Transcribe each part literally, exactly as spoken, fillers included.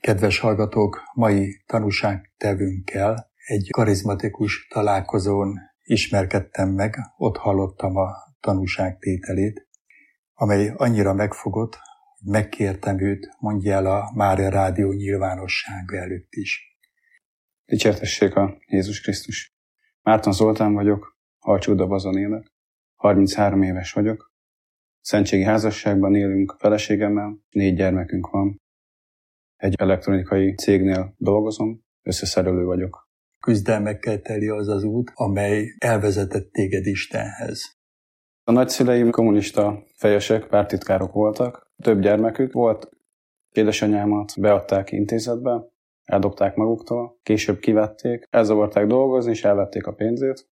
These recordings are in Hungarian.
Kedves hallgatók, mai tanúságtevőnkkel egy karizmatikus találkozón ismerkedtem meg, ott hallottam a tanúságtételét, amely annyira megfogott, hogy megkértem őt, mondja el a Mária Rádió nyilvánossága előtt is. Dicsértessék a Jézus Krisztus! Márton Zoltán vagyok, Halcsúdabazon élek, harminchárom éves vagyok, szentségi házasságban élünk feleségemmel, négy gyermekünk van. Egy elektronikai cégnél dolgozom, összeszerelő vagyok. Küzdelmekkel teli az az út, amely elvezetett téged Istenhez. A nagyszüleim kommunista fejesek, pártitkárok voltak, több gyermekük volt, édesanyámat beadták intézetbe, eldobták maguktól, később kivették, elzavarták dolgozni, és elvették a pénzét.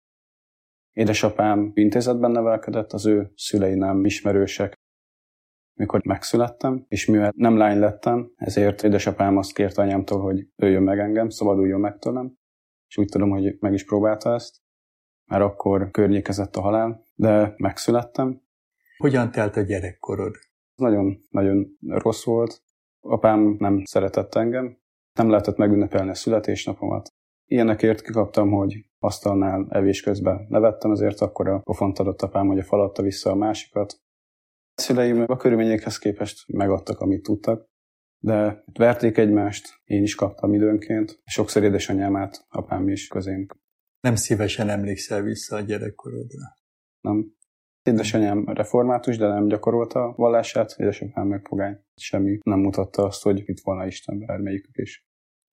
Édesapám intézetben nevelkedett, az ő szülei nem ismerősek. Mikor megszülettem, és mivel nem lány lettem, ezért édesapám azt kérte anyámtól, hogy öljön meg engem, szabaduljon meg tőlem, és úgy tudom, hogy meg is próbálta ezt, már akkor környékezett a halál, de megszülettem. Hogyan telt a gyerekkorod? Nagyon-nagyon rossz volt. Apám nem szeretett engem, nem lehetett megünnepelni a születésnapomat. Ilyenekért kikaptam, hogy asztalnál evés közben nevettem, azért akkor a pofont adott apám, hogy a fal adta vissza a másikat. A szüleim a körülményekhez képest megadtak, amit tudtak, de verték egymást, én is kaptam időnként, sokszor édesanyámát, apám is közém. Nem szívesen emlékszel vissza a gyerekkorodra? Nem. Édesanyám református, de nem gyakorolta a vallását, édesapám meg pogány. Semmi nem mutatta azt, hogy itt volna Isten, bármelyikük is.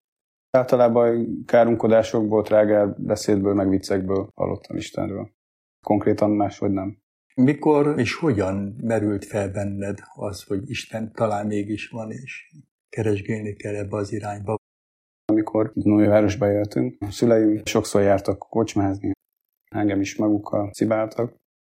Általában káromkodásokból, trágár beszédből, meg viccekből hallottam Istenről. Konkrétan máshogy nem. Mikor és hogyan merült fel benned az, hogy Isten talán mégis van, és keresgélni kell ebbe az irányba? Amikor Dunajvárosba éltünk, a szüleim sokszor jártak kocsmázni, engem is magukkal cibáltak.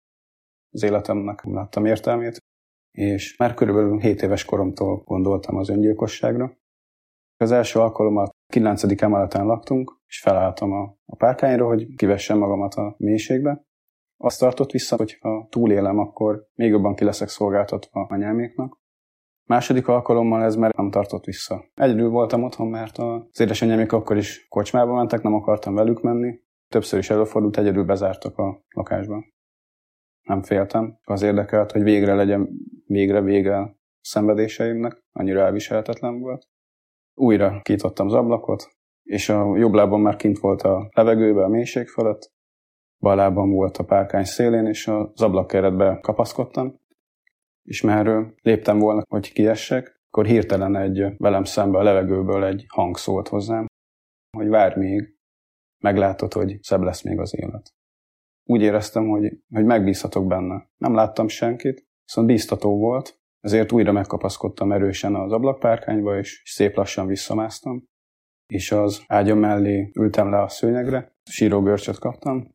Az életemnek nem láttam értelmét, és már körülbelül hét éves koromtól gondoltam az öngyilkosságra. Az első alkalommal kilencedik emeleten laktunk, és felálltam a, a párkányra, hogy kivessem magamat a mélységbe. Azt tartott vissza, hogy ha túlélem, akkor még jobban ki leszek szolgáltatva anyáméknak. Második alkalommal ez már nem tartott vissza. Egyedül voltam otthon, mert az édesanyámék akkor is kocsmába mentek, nem akartam velük menni. Többször is előfordult, egyedül bezártak a lakásba. Nem féltem. Az érdekelt, hogy végre legyen, végre vége szenvedéseimnek. Annyira elviselhetetlen volt. Újra kinyitottam az ablakot, és a jobb lábam már kint volt a levegőbe, a mélység fölött. Bal lábam volt a párkány szélén, és az ablakkeretbe kapaszkodtam. És már léptem volna, hogy kiessek, akkor hirtelen egy velem szembe a levegőből egy hang szólt hozzám, hogy várj még, meglátod, hogy szebb lesz még az élet. Úgy éreztem, hogy, hogy megbízhatok benne. Nem láttam senkit, viszont bíztató volt, ezért újra megkapaszkodtam erősen az ablakpárkányba, és szép lassan visszamásztam. És az ágyam mellé ültem le a szőnyegre, sírógörcsöt kaptam.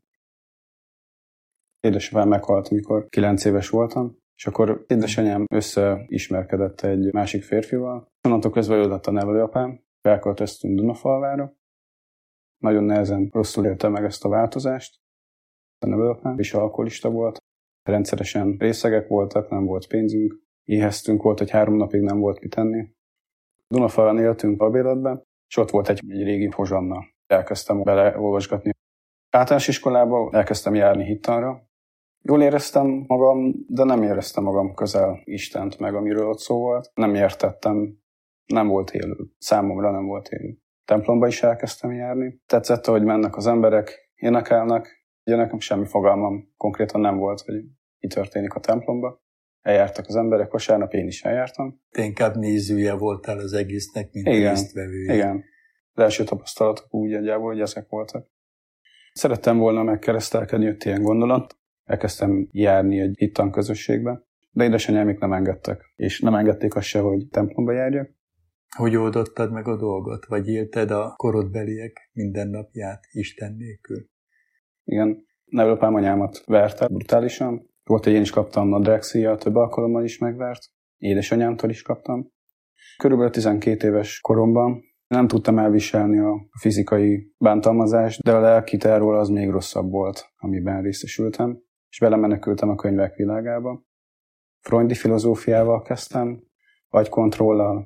Édesapám meghalt, amikor kilenc éves voltam, és akkor édesanyám összeismerkedett egy másik férfival. Onnantól közben ő lett a nevelőapám, felköltöztünk Dunafalvára. Nagyon nehezen rosszul élte meg ezt a változást. A nevelőapám is alkoholista volt, rendszeresen részegek voltak, nem volt pénzünk, éheztünk, volt, hogy három napig nem volt mit tenni. Dunafalván éltünk albérletben, és ott volt egy, egy régi hozsanna. Elkezdtem beleolvasgatni. Általános iskolába elkezdtem járni hittanra. Jól éreztem magam, de nem éreztem magam közel Istent meg, amiről ott szó volt. Nem értettem, nem volt élő. Számomra nem volt élő. Templomba is elkezdtem járni. Tetszett, hogy mennek az emberek, énekelnek. Ugye nekem semmi fogalmam konkrétan nem volt, hogy mi történik a templomba. Eljártak az emberek, vasárnap én is eljártam. Te inkább nézője voltál az egésznek, mint igen, résztvevője. Igen. Az első tapasztalatok úgy egyáltalán, hogy ezek voltak. Szerettem volna megkeresztelkedni, jött ilyen gondolat. Elkezdtem járni egy hittanközösségbe, de édesanyám még nem engedtek. És nem engedték azt se, hogy templomba járjak. Hogy oldottad meg a dolgot? Vagy élted a korodbeliek mindennapját Isten nélkül? Igen. Nevelőapám anyámat verte brutálisan. Volt, hogy én is kaptam nadrágszíjjal, több alkalommal is megvert. Édesanyámtól is kaptam. Körülbelül tizenkét éves koromban nem tudtam elviselni a fizikai bántalmazást, de a lelki terror az még rosszabb volt, amiben részesültem, és belemenekültem a könyvek világába. Freudi filozófiával kezdtem, agykontrollal,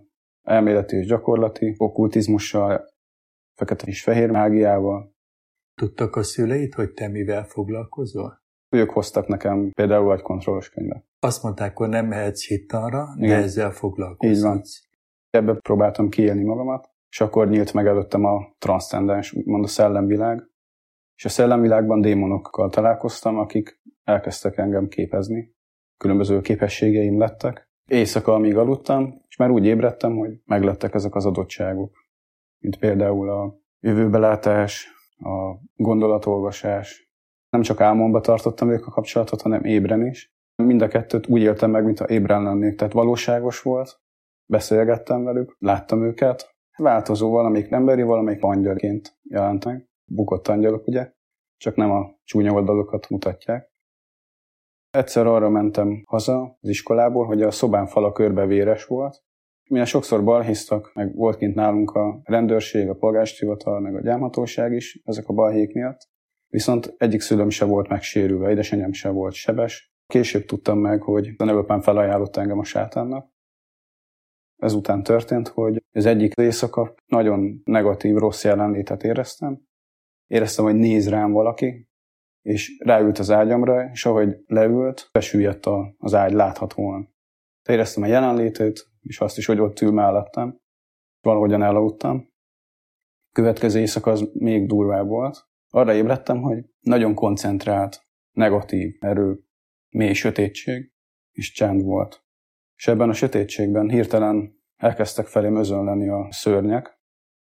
elméleti és gyakorlati, okkultizmussal, fekete és fehér mágiával. Tudtak a szüleid, hogy te mivel foglalkozol? Ők hoztak nekem például agykontrollos könyvet. Azt mondták, hogy nem mehetsz hittanra, de Igen. ezzel foglalkozhatsz. Így van. Ebbe próbáltam kiélni magamat, és akkor nyílt meg előttem a transzcendens, úgymond a szellemvilág. És a szellemvilágban démonokkal találkoztam, akik elkezdtek engem képezni. Különböző képességeim lettek. Éjszaka, amíg aludtam, és már úgy ébredtem, hogy meglettek ezek az adottságok. Mint például a jövőbelátás, a gondolatolvasás. Nem csak álmomba tartottam ők a kapcsolatot, hanem ébren is. Mind a kettőt úgy éltem meg, mintha ébren lennék, tehát valóságos volt. Beszélgettem velük, láttam őket. Változó, valamelyik emberi, valamelyik angyalként jelent meg. Bukott angyalok, ugye? Csak nem a csúnya oldalokat mutatják. Egyszer arra mentem haza az iskolából, hogy a szobám fala körbe véres volt. Milyen sokszor balhéztak, meg volt kint nálunk a rendőrség, a polgárhivatal, meg a gyámhatóság is, ezek a balhék miatt. Viszont egyik szülőm se volt megsérülve, édesanyám se volt sebes. Később tudtam meg, hogy a nagyapám felajánlott engem a sátánnak. Ezután történt, hogy az egyik éjszaka nagyon negatív, rossz jelenlétet éreztem. Éreztem, hogy néz rám valaki, és ráült az ágyamra, és ahogy leült, besüllyedt az ágy láthatóan. Éreztem a jelenlétét, és azt is, hogy ott ül mellettem. Valahogyan elaludtam. Következő éjszaka az még durvább volt. Arra ébredtem, hogy nagyon koncentrált, negatív erő, mély sötétség, és csend volt. És ebben a sötétségben hirtelen elkezdtek felém özönleni a szörnyek.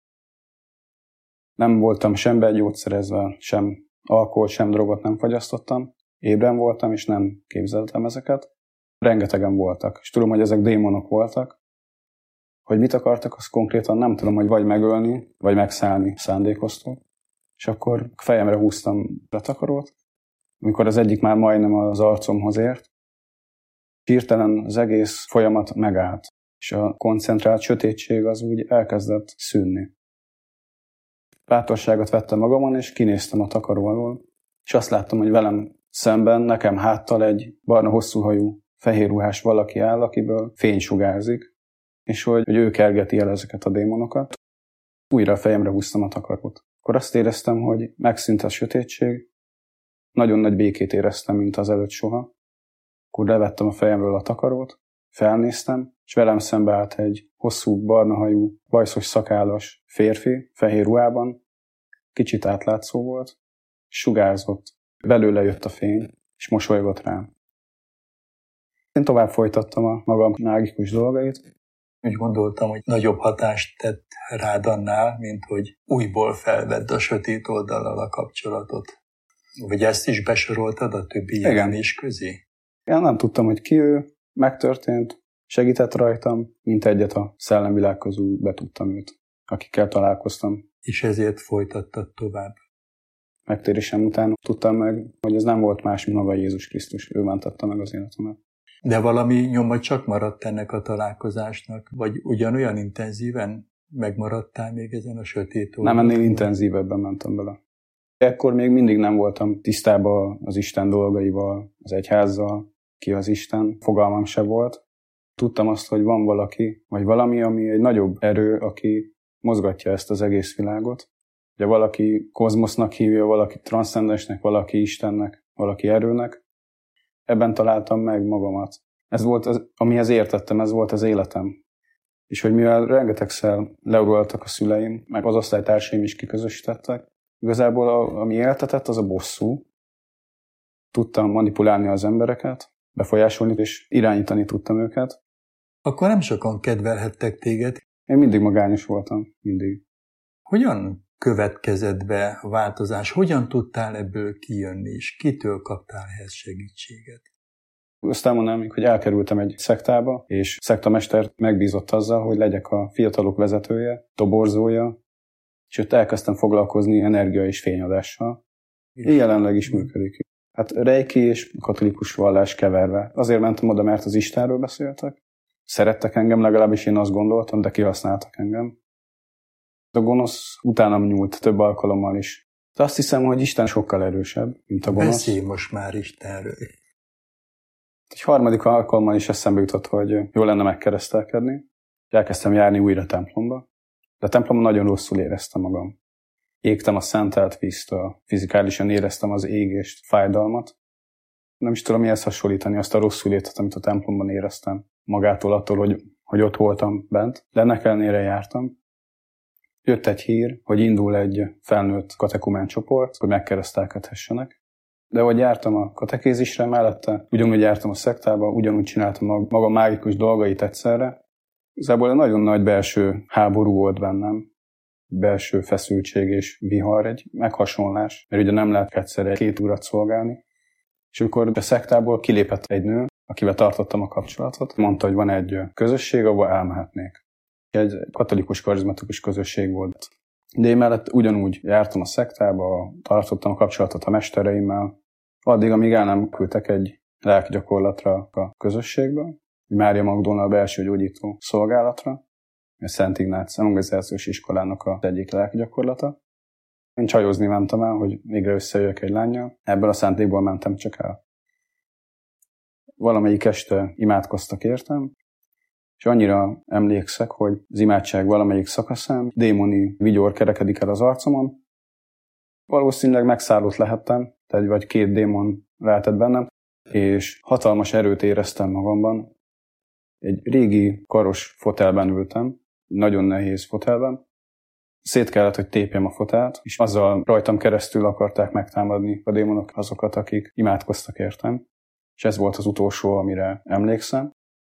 Nem voltam sem begyógyszerezve, sem alkohol, sem drogot nem fagyasztottam. Ébren voltam, és nem képzeltem ezeket. Rengetegen voltak, és tudom, hogy ezek démonok voltak. Hogy mit akartak, azt konkrétan nem tudom, hogy vagy megölni, vagy megszállni szándékoztak. És akkor fejemre húztam a takarót, amikor az egyik már majdnem az arcomhoz ért. Hirtelen az egész folyamat megállt, és a koncentrált sötétség az úgy elkezdett szűnni. Bátorságot vettem magamon, és kinéztem a takaró alól, és azt láttam, hogy velem szemben, nekem háttal egy barna hosszúhajú, fehér ruhás valaki áll, akiből fény sugárzik, és hogy, hogy ő kergeti el ezeket a démonokat. Újra a fejemre húztam a takarót. Akkor azt éreztem, hogy megszűnt a sötétség, nagyon nagy békét éreztem, mint az előtt soha. Akkor levettem a fejemről a takarót, felnéztem, és velem szembe állt egy hosszú, barnahajú, bajszos szakállas férfi, fehér ruhában, kicsit átlátszó volt, sugárzott, belőle jött a fény, és mosolygott rám. Én tovább folytattam a magam mágikus dolgait. Úgy gondoltam, hogy nagyobb hatást tett rád annál, mint hogy újból felvedd a sötét oldallal a kapcsolatot. Vagy ezt is besoroltad a többi jelenés közé? Én nem tudtam, hogy ki ő, megtörtént, segített rajtam, mint egyet a szellemvilág közül betudtam őt, akikkel találkoztam. És ezért folytattad tovább? Megtérésem után tudtam meg, hogy ez nem volt más, mint maga Jézus Krisztus. Ő mentette meg az életemet. De valami nyoma csak maradt ennek a találkozásnak? Vagy ugyanolyan intenzíven megmaradtál még ezen a sötét oldalon? Nem, ennél intenzívebben mentem bele. Ekkor még mindig nem voltam tisztában az Isten dolgaival, az egyházzal, ki az Isten, fogalmam se volt. Tudtam azt, hogy van valaki, vagy valami, ami egy nagyobb erő, aki mozgatja ezt az egész világot. Ugye valaki kozmosznak hívja, valaki transzcendensnek, valaki Istennek, valaki erőnek. Ebben találtam meg magamat. Ez volt, az, amihez értettem, ez volt az életem. És hogy mivel rengetegszer leuroltak a szüleim, meg az osztálytársaim is kiközösítettek, igazából a, ami éltetett, az a bosszú. Tudtam manipulálni az embereket, befolyásolni és irányítani tudtam őket. Akkor nem sokan kedvelhettek téged. Én mindig magányos voltam, mindig. Hogyan következett be a változás? Hogyan tudtál ebből kijönni, és kitől kaptál ehhez segítséget? Azt elmondanám, hogy elkerültem egy szektába, és szektamester megbízott azzal, hogy legyek a fiatalok vezetője, toborzója, és ott elkezdtem foglalkozni energia és fényadással. És jelenleg is működik. Hát reiki és katolikus vallás keverve. Azért mentem oda, mert az Istenről beszéltek. Szerettek engem, legalábbis én azt gondoltam, de kihasználtak engem. A gonosz utánam nyúlt több alkalommal is. De azt hiszem, hogy Isten sokkal erősebb, mint a gonosz. Beszélj most már Istenről. Egy harmadik alkalommal is eszembe jutott, hogy jó lenne megkeresztelkedni. Elkezdtem járni újra templomba, de a templomban nagyon rosszul éreztem magam. Égtem a szentelt víztől, fizikálisan éreztem az égést, fájdalmat. Nem is tudom mihez hasonlítani azt a rosszul létet, amit a templomban éreztem. Magától attól, hogy, hogy ott voltam bent, de ennek ellenére jártam. Jött egy hír, hogy indul egy felnőtt katekumán csoport, hogy megkeresztelkedhessenek. De ahogy jártam a katekézisre mellette, ugyanúgy jártam a szektába, ugyanúgy csináltam maga mágikus dolgait egyszerre. Igazából egy nagyon nagy belső háború volt bennem, belső feszültség és vihar, egy meghasonlás, mert ugye nem lehet egyszerre két urat szolgálni. És amikor a szektából kilépett egy nő, akivel tartottam a kapcsolatot, mondta, hogy van egy közösség, ahol elmehetnék. Egy katolikus, karizmatikus közösség volt. De én mellett ugyanúgy jártam a szektába, tartottam a kapcsolatot a mestereimmel, addig, amíg el nem küldtek egy lelkigyakorlatra a közösségbe, Mária Magdolna a belső gyógyító szolgálatra, a Szent Ignác evangelizációs iskolának az egyik lelkigyakorlata. Én csajozni mentem el, hogy végre összejöjjek egy lánnyal, ebből a szándékból mentem csak el. Valamelyik este imádkoztak értem, és annyira emlékszek, hogy az imádság valamelyik szakaszán démoni vigyor kerekedik el az arcomon. Valószínűleg megszállott lehettem, egy vagy két démon lehetett bennem, és hatalmas erőt éreztem magamban. Egy régi karos fotelben ültem, nagyon nehéz fotelben. Szét kellett, hogy tépjem a fotelt, és azzal rajtam keresztül akarták megtámadni a démonok azokat, akik imádkoztak értem. És ez volt az utolsó, amire emlékszem.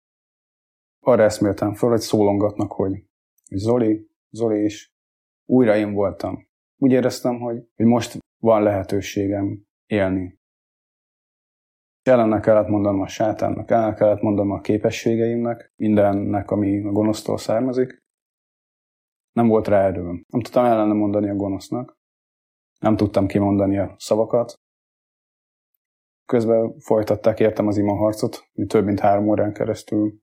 Arra eszméltem fel, hogy szólongatnak, hogy Zoli, Zoli is. Újra én voltam. Úgy éreztem, hogy, hogy most van lehetőségem élni. Ellene kellett mondanom a sátánnak, ellene kellett mondanom a képességeimnek, mindennek, ami a gonosztól származik. Nem volt rá erőm. Nem tudtam ellene mondani a gonosznak. Nem tudtam kimondani a szavakat. Közben folytatták értem az imaharcot, több mint három órán keresztül.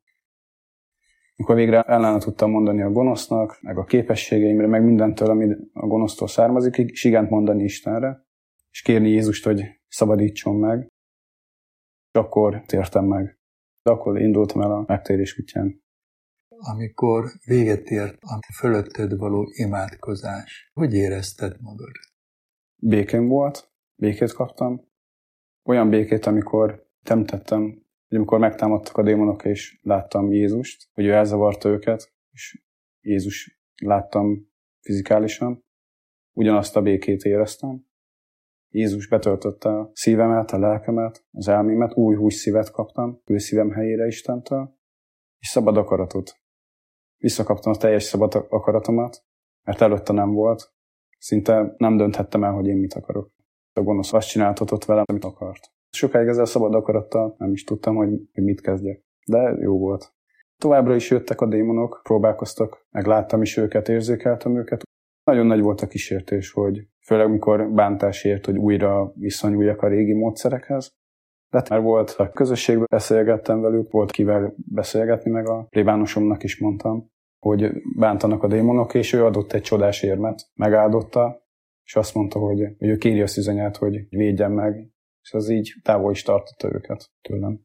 Mikor végre ellene tudtam mondani a gonosznak, meg a képességeimre, meg mindentől, ami a gonosztól származik, és igent mondani Istenre, és kérni Jézust, hogy szabadítson meg, és akkor tértem meg. De akkor indultam el a megtérés útján. Amikor véget ért a fölötted való imádkozás, hogy érezted magad? Békén volt, békét kaptam. Olyan békét, amikor temtettem, hogy amikor megtámadtak a démonok, és láttam Jézust, hogy ő elzavarta őket, és Jézus láttam fizikálisan, ugyanazt a békét éreztem. Jézus betöltötte a szívemet, a lelkemet, az elmémet, új hús szívet kaptam, ő szívem helyére Istentől, és szabad akaratot. Visszakaptam a teljes szabad akaratomat, mert előtte nem volt. Szinte nem dönthettem el, hogy én mit akarok. A gonosz azt csináltatott velem, amit akart. Sokáig ezzel a szabad akarattal nem is tudtam, hogy, hogy mit kezdjek. De jó volt. Továbbra is jöttek a démonok, próbálkoztak, megláttam is őket, érzékeltem őket. Nagyon nagy volt a kísértés, hogy főleg mikor bántás ért, hogy újra viszonyuljak a régi módszerekhez. De már volt a közösségben, beszélgettem velük, volt kivel beszélgetni, meg a plébánosomnak is mondtam, hogy bántanak a démonok, és ő adott egy csodás érmet, megáldotta, és azt mondta, hogy, hogy ő kéri a szüzenyát, hogy védjen meg, és az így távol is tartotta őket tőlem.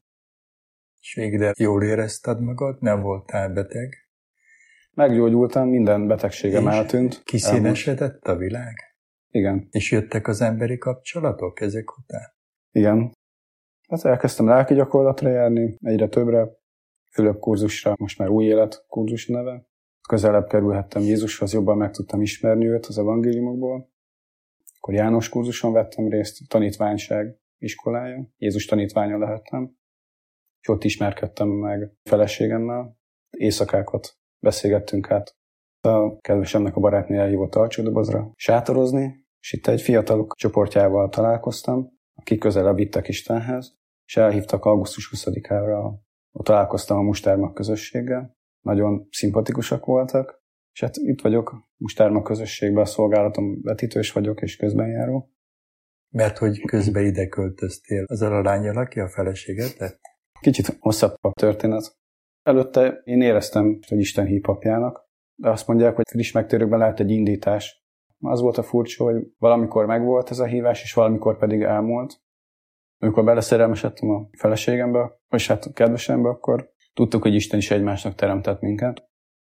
És végre jól érezted magad? Nem voltál beteg? Meggyógyultam, minden betegségem és eltűnt. kiszínesedett a világ? Igen. És jöttek az emberi kapcsolatok ezek után? Igen. Hát elkezdtem lelki gyakorlatra járni, egyre többre, Fülöp kurzusra, most már új élet kurzus neve. Közelebb kerülhettem Jézushoz, jobban meg tudtam ismerni őt az evangéliumokból. Akkor János kurzuson vettem részt, tanítványság iskolája, Jézus tanítványa lehettem. És ott ismerkedtem meg feleségemmel, éjszakákat beszélgettünk át. A kedvesemnek a barátnő elhívott alcsődobozra sátorozni, és itt egy fiatalok csoportjával találkoztam, akik közelebb vittek Istenhez, és elhívtak augusztus huszadikára, ott találkoztam a Mustármag közösséggel. Nagyon szimpatikusak voltak, és hát itt vagyok, Mustármag közösségben, a szolgálatom vetítős vagyok, és közbenjáró. Mert hogy közben ide költöztél azzal a lánnyal, aki a feleséged lett? Kicsit hosszabb a történet. Előtte én éreztem, hogy Isten hív papjának, de azt mondják, hogy friss megtérőkben lehet egy indítás. Az volt a furcsa, hogy valamikor megvolt ez a hívás, és valamikor pedig elmúlt. Amikor beleszerelmesedtem a feleségembe, vagy hát a kedvesembe, akkor tudtuk, hogy Isten is egymásnak teremtett minket.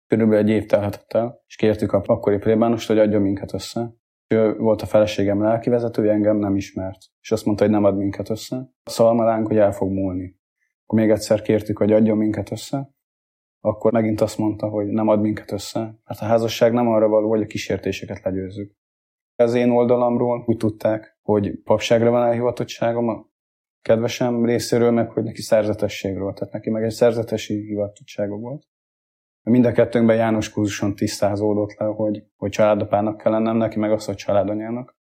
Körülbelül egy év telhetett el, és kértük a akkori plébánost, hogy adjon minket össze. Ő volt a feleségem lelkivezetője, engem nem ismert, és azt mondta, hogy nem ad minket össze. A szalmaránk, hogy el fog múlni. Akkor még egyszer kértük, hogy adjon minket össze, akkor megint azt mondta, hogy nem ad minket össze, mert a házasság nem arra való, hogy a kísértéseket legyőzzük. Az én oldalamról úgy tudták, hogy papságra van elhivatottságom, a kedvesem részéről meg, hogy neki szerzetességről, tehát neki meg egy szerzetesi hivatottsága volt. Mind a kettőnkben János kurzuson tisztázódott le, hogy, hogy családapának kell lennem, neki meg az, hogy családanyának.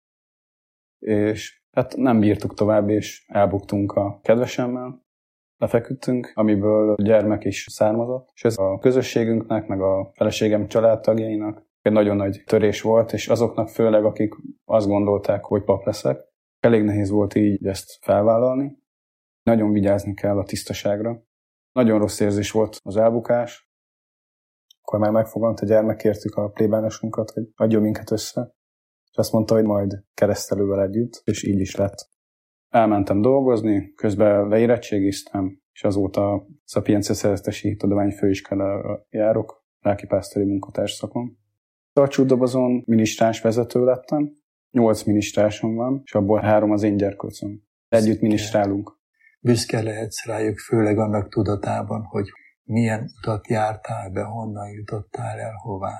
És hát nem bírtuk tovább, és elbuktunk a kedvesemmel. Lefeküdtünk, amiből gyermek is származott, és ez a közösségünknek, meg a feleségem családtagjainak egy nagyon nagy törés volt, és azoknak főleg, akik azt gondolták, hogy pap leszek. Elég nehéz volt így ezt felvállalni. Nagyon vigyázni kell a tisztaságra. Nagyon rossz érzés volt az elbukás. Akkor már megfogant a gyermek, kértük a plébánosunkat, hogy adjon minket össze. És azt mondta, hogy majd keresztelővel együtt, és így is lett. Elmentem dolgozni, közben leérettségiztem, és azóta a Szapiencia Szerzetesi Hittudomány Főiskolára járok, lelkipásztori munkatárs szakon. A csúdobozon minisztráns vezető lettem, nyolc minisztrásom van, és abból három az én gyerkőcöm. Együtt minisztrálunk. Büszke lehetsz rájuk, főleg annak tudatában, hogy milyen utat jártál be, honnan jutottál el, hová.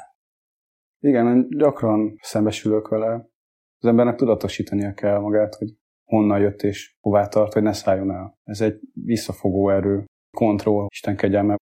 Igen, gyakran szembesülök vele. Az embernek tudatosítania kell magát, hogy honnan jött és hová tart, hogy ne szálljon el. Ez egy visszafogó erő, kontroll, Isten kegyelme.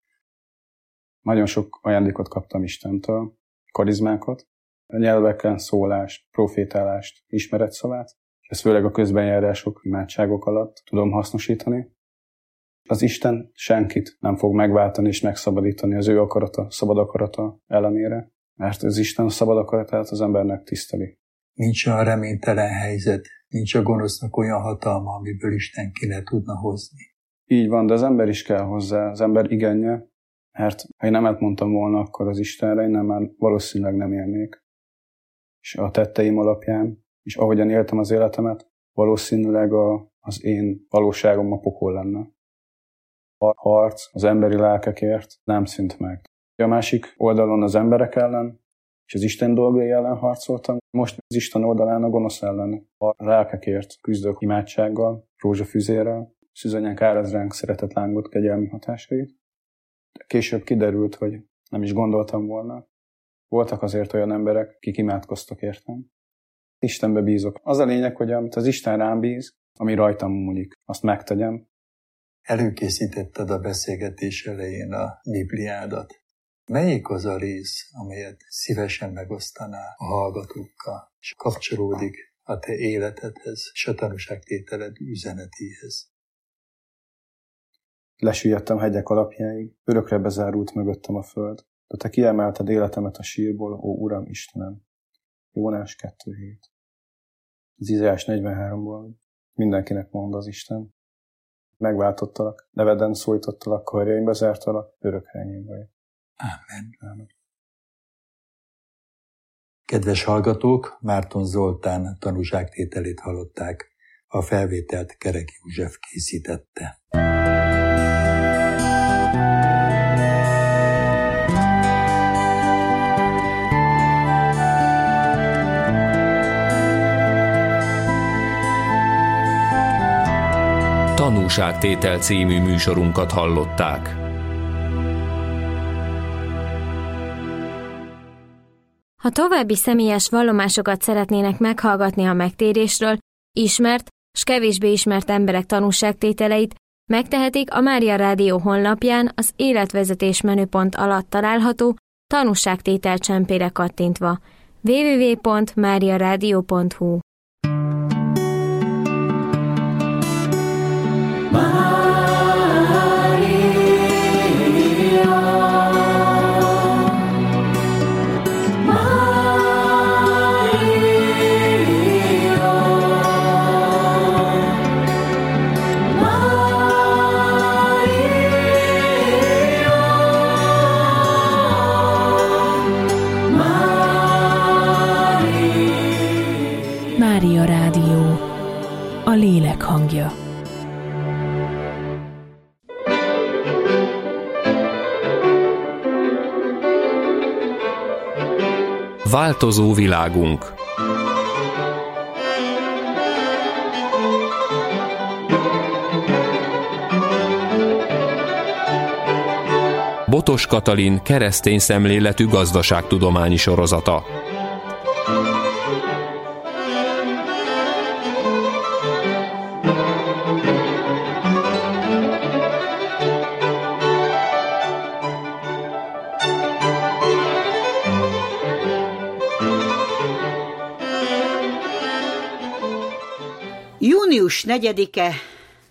Nagyon sok ajándékot kaptam Istentől, karizmákat, a nyelveken szólást, profétálást, ismeretszavát, és ezt főleg a közbenjárások, imádságok alatt tudom hasznosítani. Az Isten senkit nem fog megváltani és megszabadítani az ő akarata, szabad akarata ellenére, mert az Isten a szabad akaratát az embernek tiszteli. Nincs olyan reménytelen helyzet, nincs a gonosznak olyan hatalma, amiből Isten ki le tudna hozni. Így van, de az ember is kell hozzá, az ember igenje, mert ha én nemet mondtam volna akkor az Istenre, én nem, már valószínűleg nem élnék. És a tetteim alapján, és ahogyan éltem az életemet, valószínűleg a, az én valóságom a pokol lenne. A harc az emberi lelkekért nem szűnt meg. A másik oldalon az emberek ellen, és az Isten dolgai ellen harcoltam, most az Isten oldalán a gonosz ellen. A lelkekért küzdök imádsággal, rózsafüzérrel, szűzanyánk áraz ránk szeretett lángot kegyelmi hatásait. De később kiderült, hogy nem is gondoltam volna. Voltak azért olyan emberek, akik imádkoztak értem. Istenbe bízok. Az a lényeg, hogy amit az Isten rám bíz, ami rajtam múlik, azt megtegyem. Előkészítetted a beszélgetés elején a Bibliádat. Melyik az a rész, amelyet szívesen megosztanál a hallgatókkal, és kapcsolódik a te életedhez, és a tanúságtételed üzenetéhez? Lesüllyedtem hegyek alapjáig, örökre bezárult mögöttem a föld, de te kiemelted életemet a sírból, ó Uram Istenem. Jónás kettő hét. Az Izaiás negyvenháromból mindenkinek mond az Isten. Megváltottalak, neveden szólítottalak, karjaimba zártalak, örökre enyém vagy. Ámen. Ámen. Kedves hallgatók, Márton Zoltán tanúságtételét hallották. A felvételt Kerek József készítette. Tanúságtétel című műsorunkat hallották. Ha további személyes vallomásokat szeretnének meghallgatni a megtérésről, ismert s kevésbé ismert emberek tanúságtételeit, megtehetik a Mária Rádió honlapján az életvezetés menüpont alatt található tanúságtétel csempére kattintva. double-u double-u double-u pont mária rádió pont hu Mária Rádió, a lélek hangja. Változó világunk. Botos Katalin keresztény szemléletű gazdaságtudományi sorozata. június negyedike